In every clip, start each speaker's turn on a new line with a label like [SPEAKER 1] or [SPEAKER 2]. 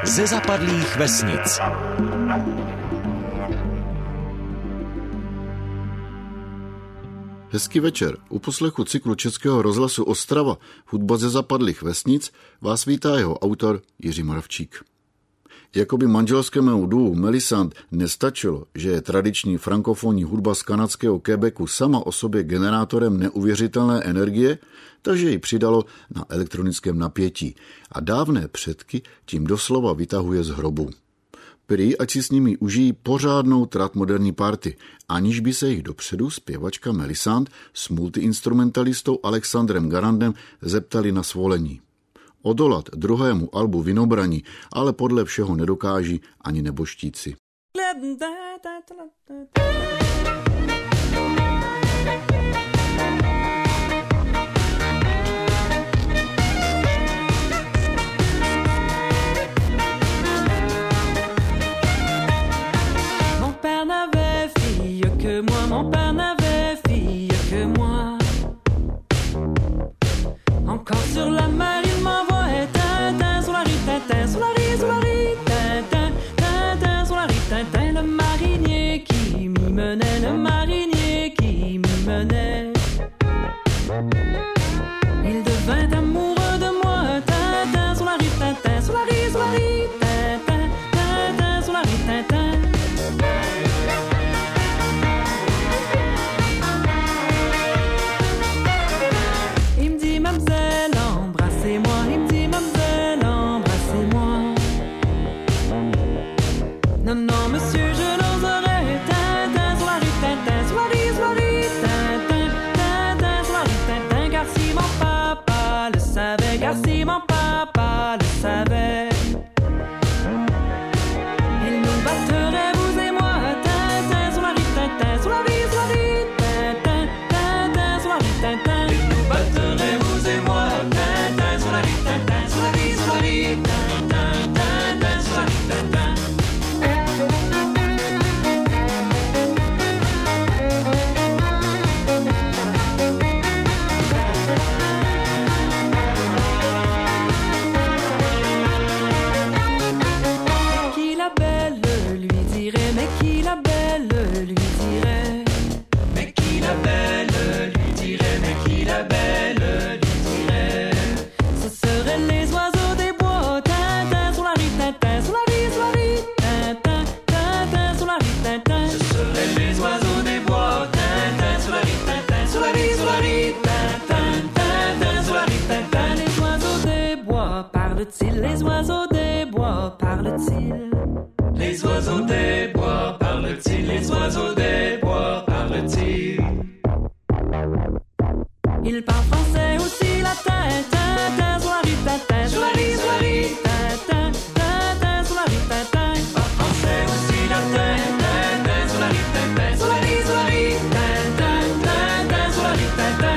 [SPEAKER 1] ze zapadlých vesnic.
[SPEAKER 2] Hezký večer. U poslechu cyklu Českého rozhlasu Ostrava Hudba ze zapadlých vesnic vás vítá jeho autor Jiří Moravčík. Jakoby manželskému duo Melisande nestačilo, že je tradiční frankofonní hudba z kanadského Quebecu sama o sobě generátorem neuvěřitelné energie, takže ji přidalo na elektronickém napětí a dávné předky tím doslova vytahuje z hrobu. Prý, ať si s nimi užijí pořádnou trad moderní party, aniž by se jich dopředu zpěvačka Melisande s multiinstrumentalistou Alexandrem Garandem zeptali na svolení. Odolat druhému albu Vinobraní ale podle všeho nedokáží ani neboštíci.
[SPEAKER 3] Mon père n'avait fille que moi. Encore sur la mer, il m'envoyait tintin sur la rue, tintin sur la rue, sur la rue, tintin, tintin sur la rue, tintin. Le marinier qui m'y menait, le marinier qui m'y menait. Il devint amoureux de moi, tintin sur la rue, tintin sur la rue, sur la rue, tintin, tintin sur la rue, tintin. Non, monsieur, je n'oserais. Tintin sur la rue, tintin sur la rue, sur la rue, tintin, tintin sur la rue, tintin. Car si mon papa le savait, car si mon papa le savait, il nous battrait, vous et moi. Tintin sur la rue, tintin sur la rue, sur la rue, tintin, tintin sur la rue, tintin. Il nous battrait, vous et moi. Tintin sur la rue, tintin sur la rue, sur la rue, tintin, tintin sur la rue, tintin. Les oiseaux des bois parlent-ils? Les oiseaux des bois parlent-ils? Les oiseaux des bois parlent-ils? Ils parlent français aussi latin, tintin sur la rue, tintin sur la rue, sur la rue, tintin, tintin sur la rue, tintin. Ils parlent français aussi latin, tintin sur la rue, tintin sur la rue, sur la rue, tintin, tintin sur la rue, tintin.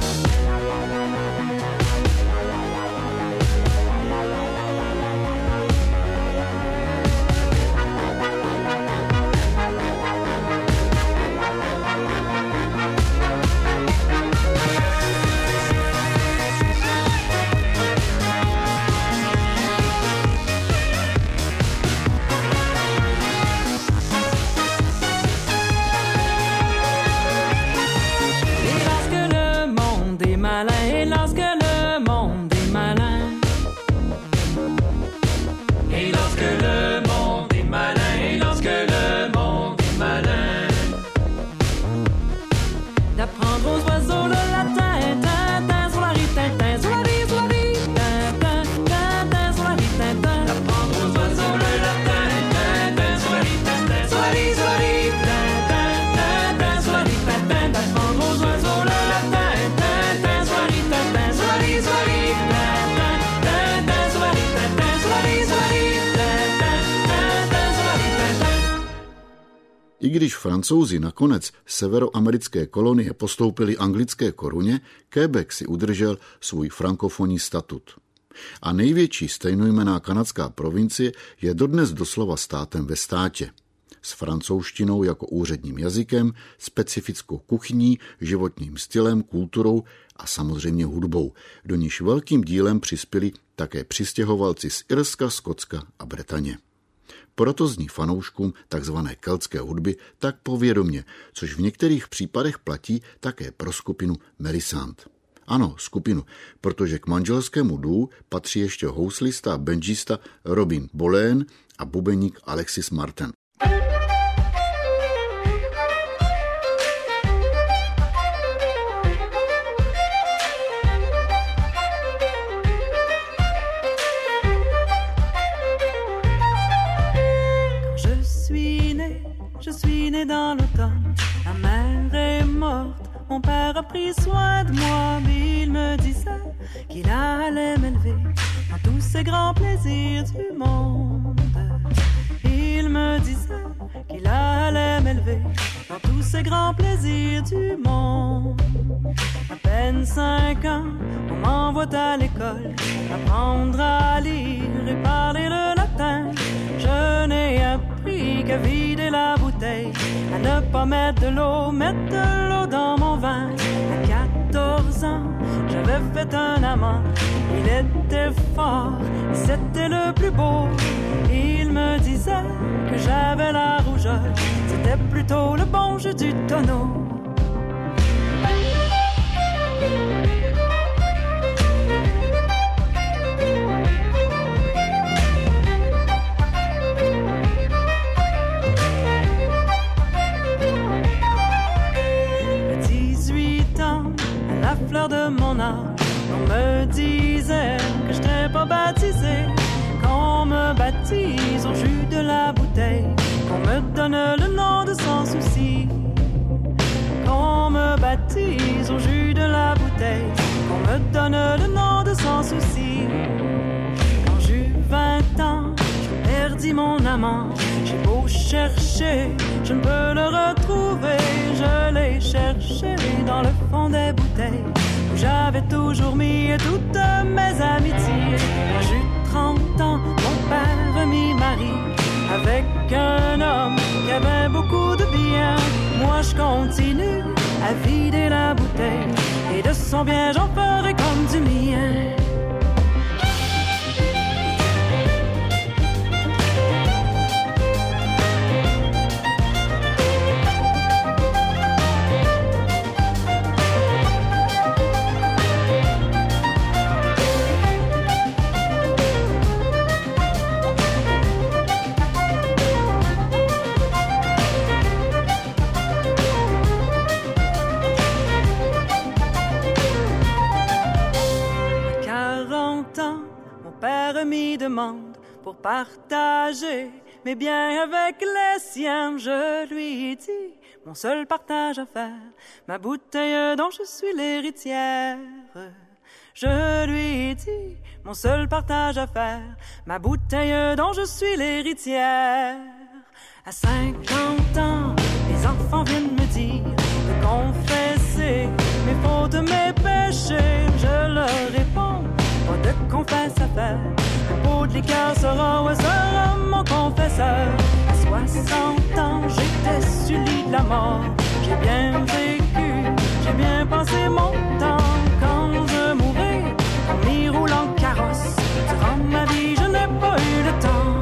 [SPEAKER 2] I když Francouzi nakonec severoamerické kolonie postoupili anglické koruně, Quebec si udržel svůj frankofonní statut. A největší stejnojmenná kanadská provincie je dodnes doslova státem ve státě. S francouzštinou jako úředním jazykem, specifickou kuchyní, životním stylem, kulturou a samozřejmě hudbou, do níž velkým dílem přispěli také přistěhovalci z Irska, Skotska a Bretaně. Proto zní fanouškům takzvané keltské hudby tak povědomě, což v některých případech platí také pro skupinu Melisande. Ano, skupinu, protože k manželskému duu patří ještě houslista a banjista Robin Bolen a bubeník Alexis Martin.
[SPEAKER 3] Je suis né dans l'automne, ma mère est morte, mon père a pris soin de moi, mais il me disait qu'il allait m'élever dans tous ces grands plaisirs du monde. Il me disait qu'il allait m'élever dans tous ces grands plaisirs du monde. À peine 5 ans, on m'envoie à l'école, apprendre à lire et parler le latin. Je n'ai appris qu'à vider la bouteille, à ne pas mettre de l'eau dans mon vin. À 14 ans, j'avais fait un amant, il était fort, c'était le plus beau. Il me disait que j'avais la rougeur, c'était plutôt le bon jeu du tonneau. Fleur de mon âge, on me disait que je n'étais pas baptisé, qu'on me baptise au jus de la bouteille, qu'on me donne le nom de sans souci, qu'on me baptise au jus de la bouteille, qu'on me donne le nom de sans souci. Quand j'eus 20 ans, je perdis mon amant, j'ai beau chercher, je ne peux le retrouver, je l'ai cherché dans le fond des bouteilles, où j'avais toujours mis toutes mes amitiés. Quand j'eus 30 ans, mon père m'y marie, avec un homme qui avait beaucoup de bien. Moi je continue à vider la bouteille, et de son bien j'en ferai comme du mien. Me demande pour partager mes biens avec les siens. Je lui dis mon seul partage à faire, ma bouteille dont je suis l'héritière. Je lui dis mon seul partage à faire, ma bouteille dont je suis l'héritière. À 50 ans, les enfants viennent me dire de confesser mes fautes, mes péchés. Je leur réponds pas de confesse à faire, un pot de liqueur sera mon confesseur. À 60 ans, j'étais sur le lit de la mort. J'ai bien vécu, j'ai bien passé mon temps. Quand je mourrai, en m'y roulant carrosse, durant ma vie, je n'ai pas eu le temps.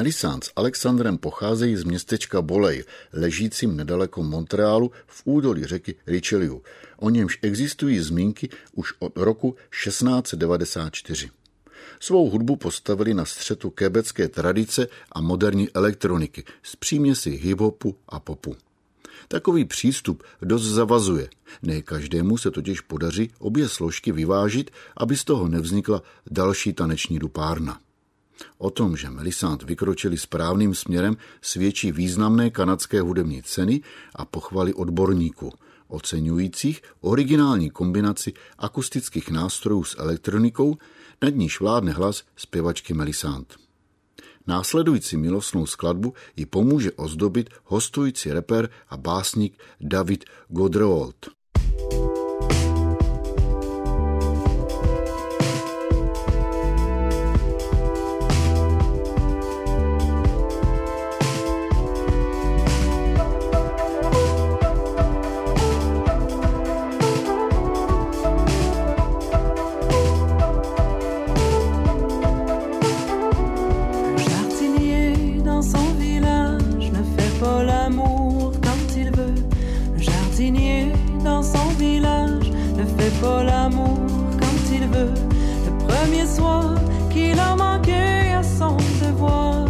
[SPEAKER 2] Melisande s Alexandrem pocházejí z městečka Bolej, ležícím nedaleko Montrealu v údolí řeky Richelieu. O němž existují zmínky už od roku 1694. Svou hudbu postavili na střetu quebecké tradice a moderní elektroniky s příměsí hip-hopu a popu. Takový přístup dost zavazuje. Ne každému se totiž podaří obě složky vyvážit, aby z toho nevznikla další taneční dupárna. O tom, že Melisande vykročili správným směrem, svědčí významné kanadské hudební ceny a pochvaly odborníků, oceňujících originální kombinaci akustických nástrojů s elektronikou, nad níž vládne hlas zpěvačky Melisande. Následující milostnou skladbu ji pomůže ozdobit hostující rapper a básník David Godreault.
[SPEAKER 3] Pas l'amour quand il veut. Le premier soir qu'il a manqué à son devoir,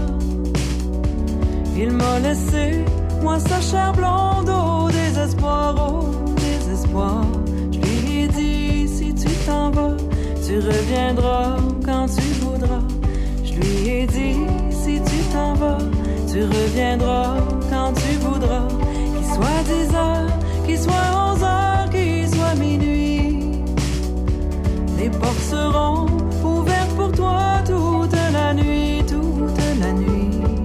[SPEAKER 3] il m'a laissé, moi sa chair blonde au désespoir, au désespoir. Je lui ai dit si tu t'en vas, tu reviendras quand tu voudras. Je lui ai dit si tu t'en vas, tu reviendras quand tu voudras. Qu'il soit 10 heures, qu'il soit 11 heures, qu'il soit minuit, les portes seront ouvertes pour toi toute la nuit, toute la nuit.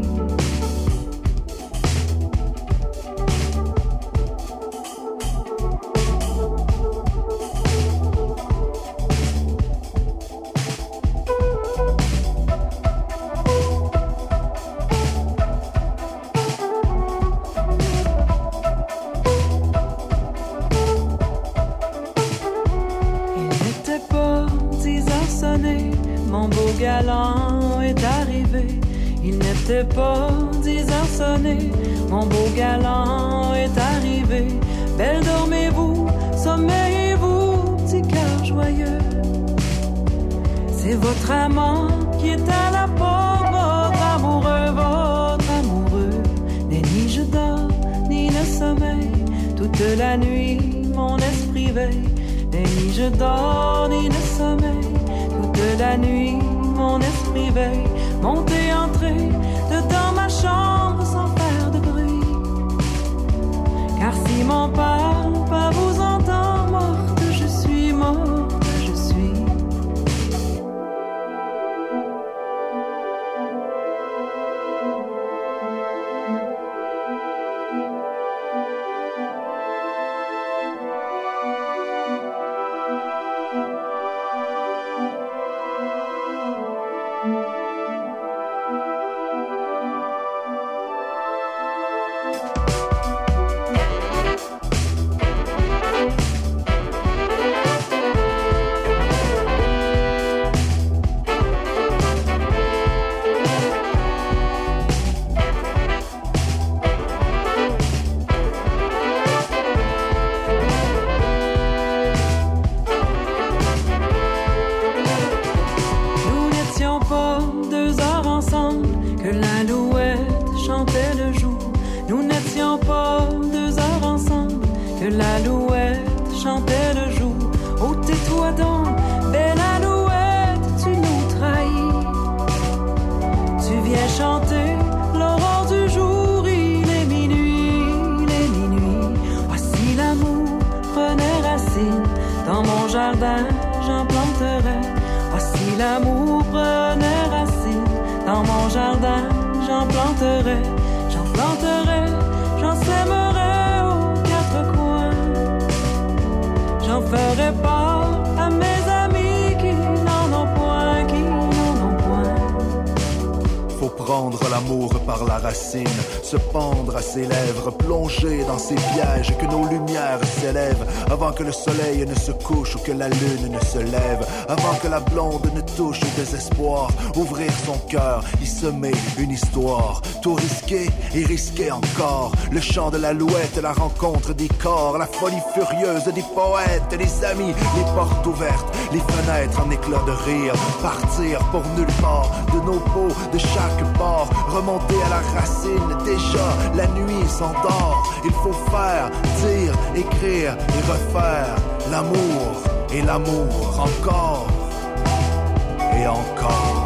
[SPEAKER 3] Mon beau galant est arrivé. Il n'était pas 10 heures sonnées. Mon beau galant est arrivé. Belle dormez-vous, sommeillez-vous, petit cœur joyeux. C'est votre amant qui est à la porte, votre amoureux, votre amoureux. Mais ni je dors, ni le sommeil. Toute la nuit, mon esprit veille. Mais ni je dors, ni le sommeil. Toute la nuit, mon esprit veille. Monter, entrer dedans ma chambre sans faire de bruit. Car si m'en parle pas, vous entend morte, je suis morte, je suis.
[SPEAKER 4] prendre l'amour par la racine, se pendre à ses lèvres, plonger dans ces pièges, que nos lumières s'élèvent, avant que le soleil ne se couche ou que la lune ne se lève, avant que la blonde ne touche au désespoir, ouvrir son cœur, y semer une histoire, tout risquer et risquer encore, le chant de l'alouette, la rencontre des corps, la folie furieuse des poètes, des amis, les portes ouvertes, les fenêtres en éclats de rire, partir pour nulle part, de nos peaux, de chaque port, remonter à la racine, déjà la nuit s'endort, il faut faire, dire, écrire et refaire l'amour et l'amour encore et encore.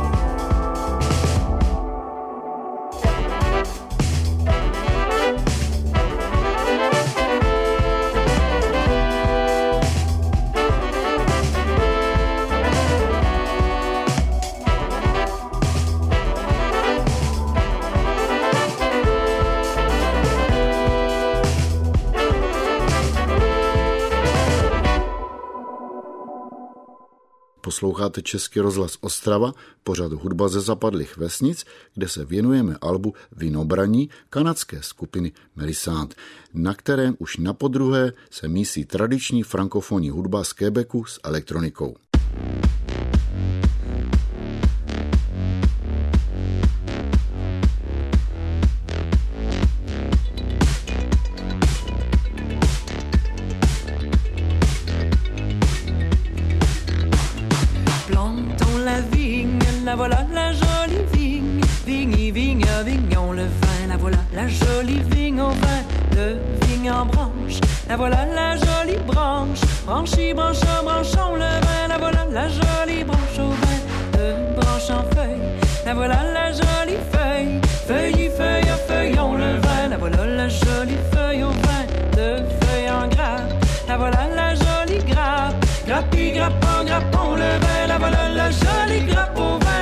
[SPEAKER 2] Posloucháte Český rozhlas Ostrava, pořad Hudba ze zapadlých vesnic, kde se věnujeme albu Vinobraní kanadské skupiny Melisande, na kterém už napodruhé se mísí tradiční frankofonní hudba z Quebecu s elektronikou.
[SPEAKER 3] La voilà la jolie vigne, vigne, vigne, vignon le vin. La voilà la jolie vigne au vin, de vigne en branche. La voilà la jolie branche, branchis, branchons, branchons le vin. La voilà la jolie branche au vin, de branche en feuille. La voilà la jolie feuille, feuille, feuille, feuillon le vin. La voilà la jolie feuille au vin, de feuille en grappe. La voilà la jolie grappe, grappi, grappon, grappon le vin. La voilà la jolie grappe au vin.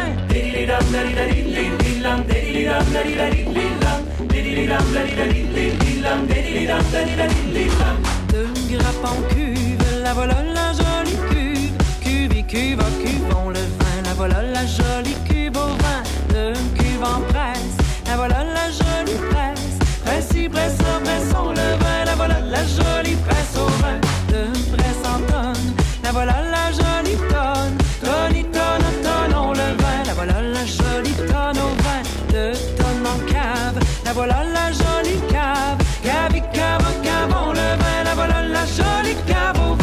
[SPEAKER 3] De grappe en cuve, la voilà la jolie cuve. Cuve, cuve, cuvons le vin. La voilà la jolie cuve au vin. De cuve en presse, la voilà la jolie presse. Presse, pressons, pressons le vin. La voilà la jolie presse au vin. De presse en tonne, la voilà la jolie tonne. Tonne, tonne, tonnons le vin. La voilà la jolie tonne au vin. De tonne en cave, la voilà la jolie cave. Cave, cave, cavons le vin. La voilà la jolie cave au vin.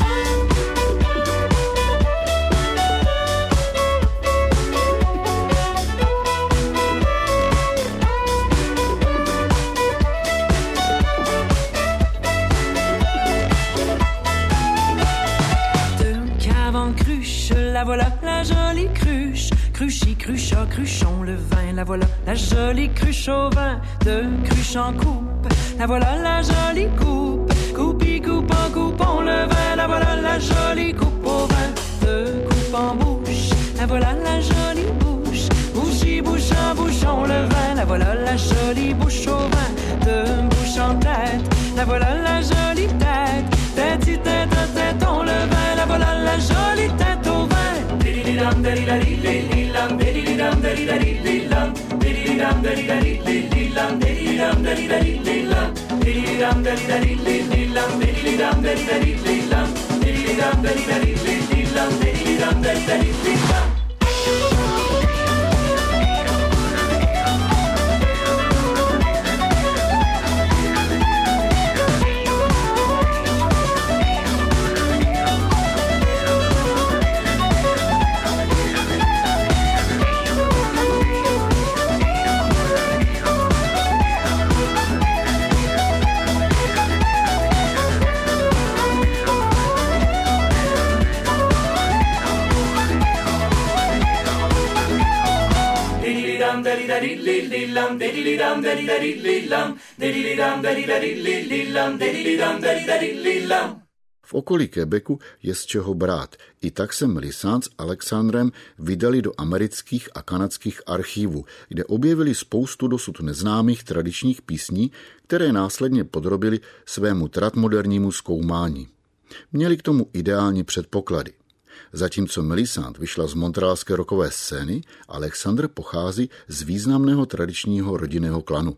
[SPEAKER 3] La voilà la jolie cruche, cruchy, crucha, cruchon le vin. La voilà la jolie cruche au vin, de cruche en coupe. La voilà la jolie coupe, coupi, coupe en coupon le vin. La voilà la jolie coupe au vin, de coupe en bouche. La voilà la jolie bouche, bouchy, bouche en bouchon le vin. La voilà la jolie bouche au vin, de bouche en tête. La voilà la jolie tête, tête, tête, tête, on le vin. La voilà la jolie tête au vin.
[SPEAKER 2] V okolí Quebecu je z čeho brát. I tak se Melisande s Alexandrem vydali do amerických a kanadských archívů, kde objevili spoustu dosud neznámých tradičních písní, které následně podrobili svému tratmodernímu zkoumání. Měli k tomu ideální předpoklady. Zatímco Melisande vyšla z montrealské rockové scény, Alexandre pochází z významného tradičního rodinného klanu.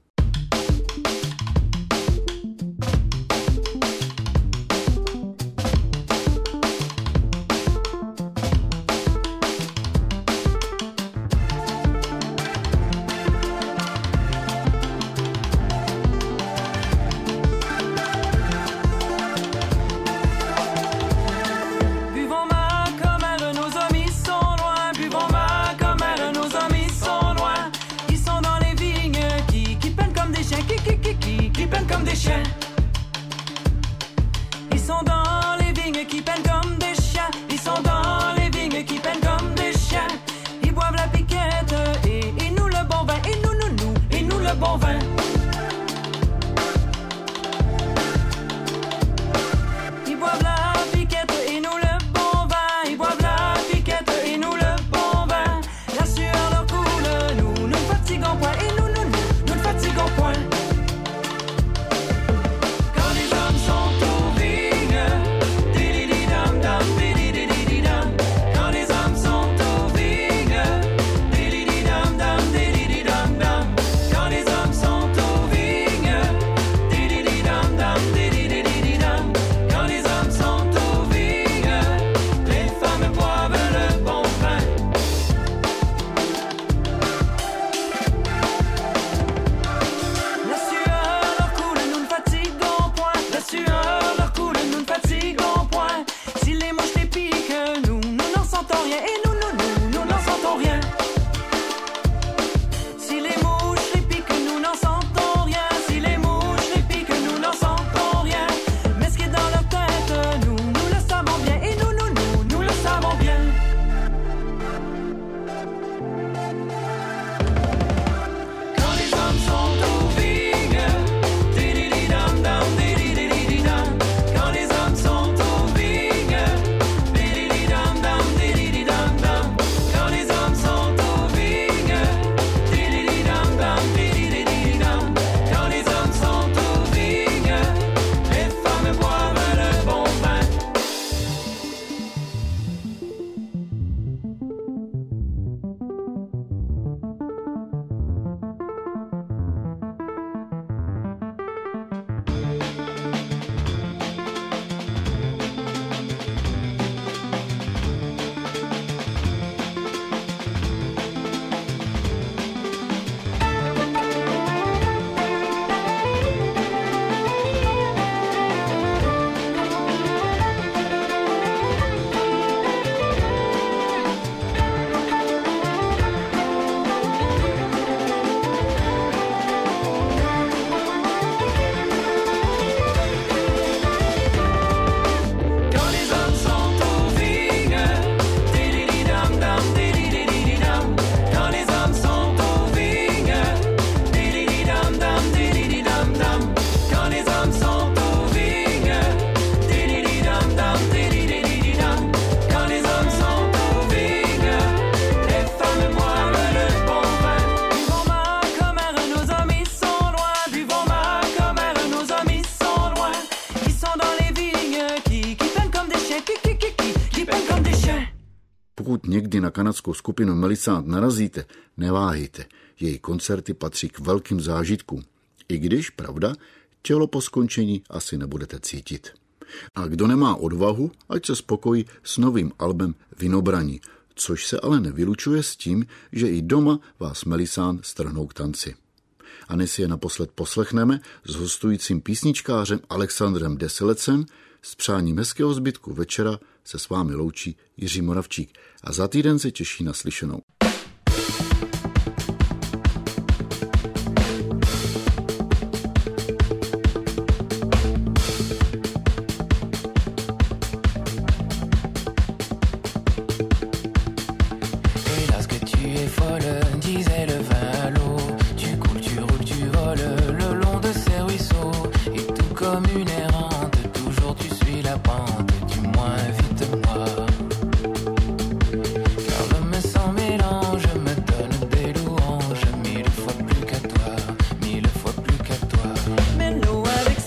[SPEAKER 2] Pokud někdy na kanadskou skupinu Melisande narazíte, neváhejte. Její koncerty patří k velkým zážitkům. I když, pravda, tělo po skončení asi nebudete cítit. A kdo nemá odvahu, ať se spokojí s novým albem Vinobraní, což se ale nevylučuje s tím, že i doma vás Melisande strhnou k tanci. A než si je naposled poslechneme s hostujícím písničkářem Alexandrem Deselecem, s přáním hezkého zbytku večera se s vámi loučí Jiří Moravčík a za týden se těší na slyšenou.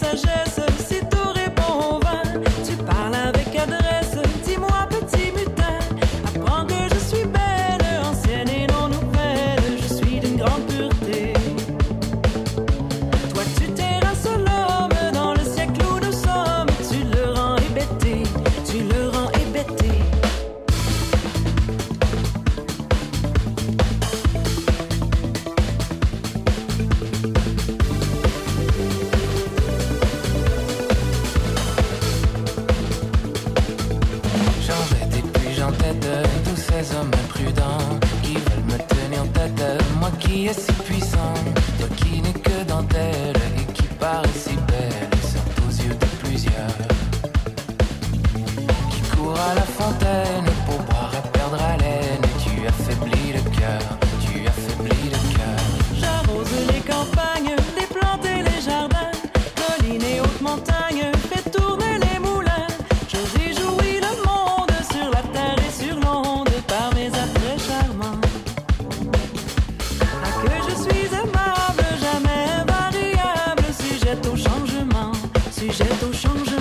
[SPEAKER 3] Si tout répond en vain, tu parles avec adresse. Dis-moi, petit mutin,
[SPEAKER 5] fontaine pour boire et perdre haleine. Et tu affaiblis le cœur, tu affaiblis le cœur.
[SPEAKER 3] J'arrose les campagnes, les plantes et les jardins, collines et hautes montagnes, fais tourner les moulins. Je réjouis le monde sur la terre et sur l'onde par mes attraits charmants. Ah, que je suis aimable, jamais invariable, sujette au changement, sujette au changement.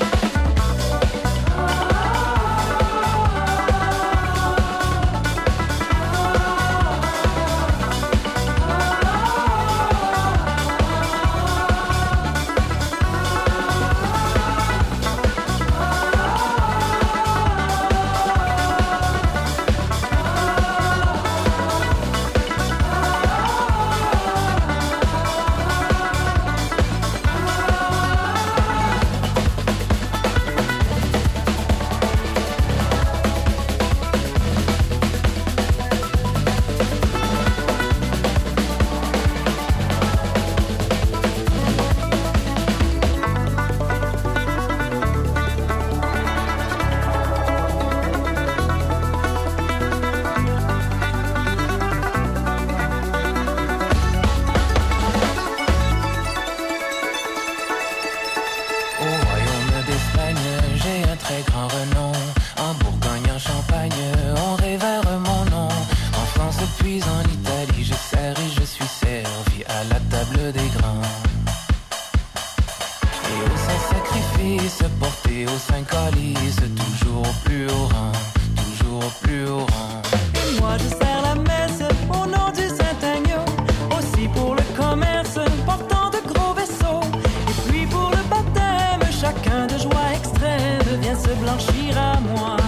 [SPEAKER 5] Porté au Saint-Calice, toujours au plus haut rang, toujours au plus haut rang.
[SPEAKER 3] Et moi je sers la messe au nom du Saint-Agneau, aussi pour le commerce portant de gros vaisseaux. Et puis pour le baptême, chacun de joie extrême vient se blanchir à moi.